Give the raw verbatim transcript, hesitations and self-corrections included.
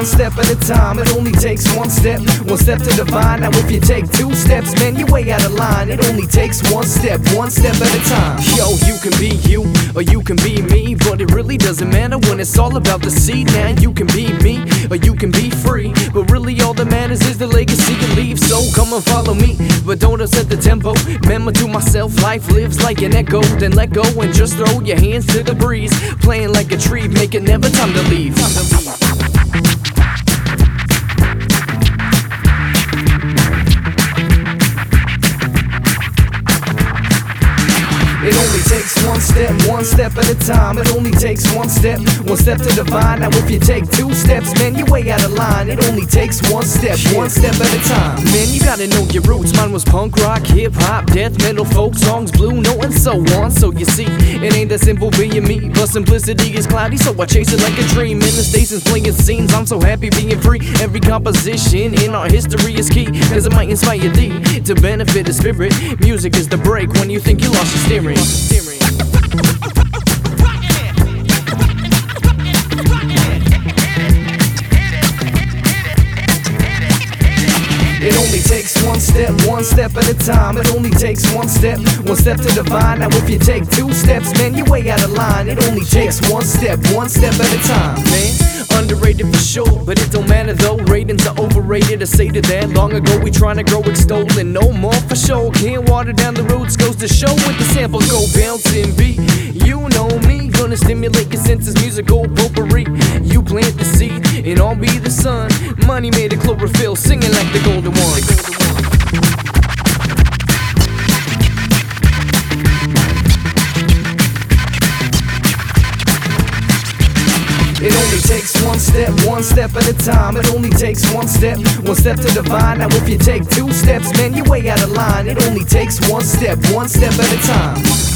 step at a time. It only takes one step, one step to divine. Now if you take two steps, man, you're way out of line. It only takes one step, one step at a time. Yo, you can be you, or you can be me, but it really doesn't matter when it's all about the seed. Now you can be me, or you can be free, but really all that matters is the legacy you leave. So come and follow me, but don't upset the tempo. Remember to myself, life lives like an echo. Then let go and just throw your hands to the breeze. Playing like a tree, make it never time to leave. Time to leave. It only takes one step, one step at a time. It only takes one step, one step to divine. Now if you take two steps, man, you're way out of line. It only takes one step, one step at a time. Man, you gotta know your roots. Mine was punk rock, hip hop, death metal, folk songs, blue note, and so on. So you see, it ain't that simple being me, but simplicity is cloudy, so I chase it like a dream. In the stations playing scenes, I'm so happy being free. Every composition in our history is key, cause it might inspire thee to benefit the spirit. Music is the break when you think you lost your steering. It only takes one step, one step at a time. It only takes one step, one step to divine. Now if you take two steps, man, you're way out of line. It only takes one step, one step at a time, man. Underrated for sure, but it don't matter though. Ratings are overrated, I say to that. Long ago we tryna grow extolling, no more for sure. Can't water down the roots, goes to show with the sample go bouncing beat. You know me, gonna stimulate your senses, musical potpourri. You plant the seed, and I'll be the sun. Money made of chlorophyll, singing like the golden one. It only takes one step, one step at a time. It only takes one step, one step to divine. Now if you take two steps, man, you're way out of line. It only takes one step, one step at a time.